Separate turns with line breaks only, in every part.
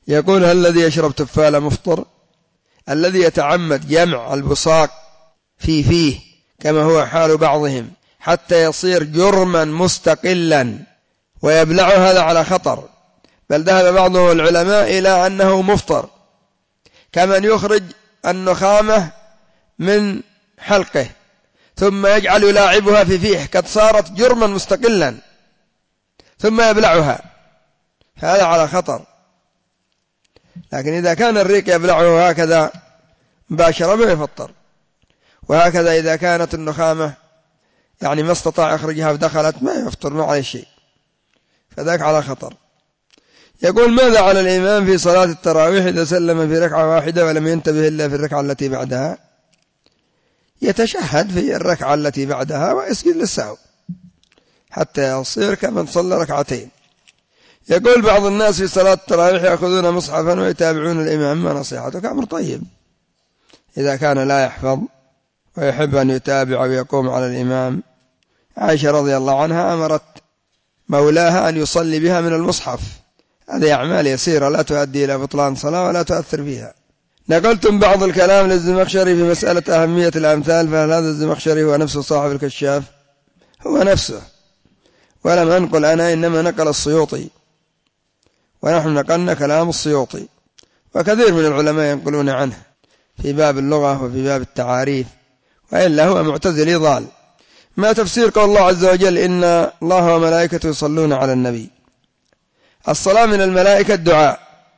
يقول: هل الذي يشرب تفالة مفطر؟ الذي يتعمد جمع البصاق في فيه كما هو حال بعضهم حتى يصير جرما مستقلا ويبلعه، هذا على خطر، بل ذهب بعض العلماء إلى أنه مفطر، كمن يخرج النخامة من حلقه ثم يجعل يلاعبها في فيه قد صارت جرما مستقلا ثم يبلعها، هذا على خطر. لكن إذا كان الريق يبلعه هكذا مباشرة ما يفطر، وهكذا إذا كانت النخامة يعني ما استطاع يخرجها ودخلت ما يفطر، ما عليه شيء، فذاك على خطر. يقول: ماذا على الإمام في صلاة التراويح إذا سلم في ركعة واحدة ولم ينتبه إلا في الركعة التي بعدها؟ يتشهد في الركعة التي بعدها ويسجد للسهو حتى يصير كمن صلى ركعتين. يقول: بعض الناس في صلاة التراويح يأخذون مصحفا ويتابعون الإمام، ما نصيحتك؟ أمر طيب إذا كان لا يحفظ ويحب أن يتابع ويقوم على الإمام. عائشة رضي الله عنها أمرت مولاها أن يصلي بها من المصحف، هذه أعمال يسيرة لا تؤدي إلى بطلان صلاة ولا تؤثر فيها. نقلتم بعض الكلام للزمخشري في مسألة أهمية الأمثال، فهل هذا الزمخشري هو نفسه صاحب الكشاف؟ هو نفسه، ولم أنقل أنا، إنما نقل السيوطي، ونحن نقلنا كلام السيوطي، وكثير من العلماء ينقلون عنه في باب اللغة وفي باب التعاريف، وإلا هو معتزلي ضال. ما تفسير قول الله عز وجل: إن الله وملائكته يصلون على النبي؟ الصلاة من الملائكة الدعاء،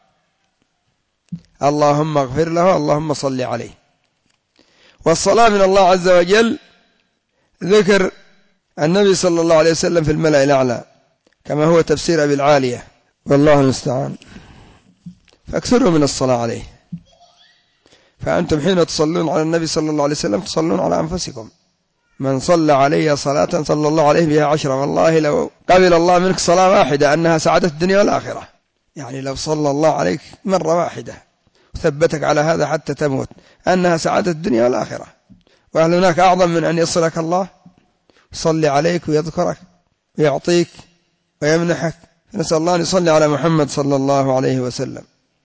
اللهم اغفر له، اللهم صل عليه. والصلاة من الله عز وجل ذكر النبي صلى الله عليه وسلم في الملأ الأعلى كما هو تفسير أبي العالية، والله المستعان. فاكثروا من الصلاة عليه، فأنتم حين تصلون على النبي صلى الله عليه وسلم تصلون على أنفسكم. من صلى علي صلاة صلى الله عليه بها 10، والله لو قبل الله منك صلاة واحدة أنها سعادة الدنيا والآخرة. يعني لو صلى الله عليك مرة واحدة وثبتك على هذا حتى تموت أنها سعادة الدنيا والآخرة. وهل هناك أعظم من أن يصلك الله يصلي عليك ويذكرك ويعطيك ويمنحك؟ فنسأل الله أن يصلي على محمد صلى الله عليه وسلم.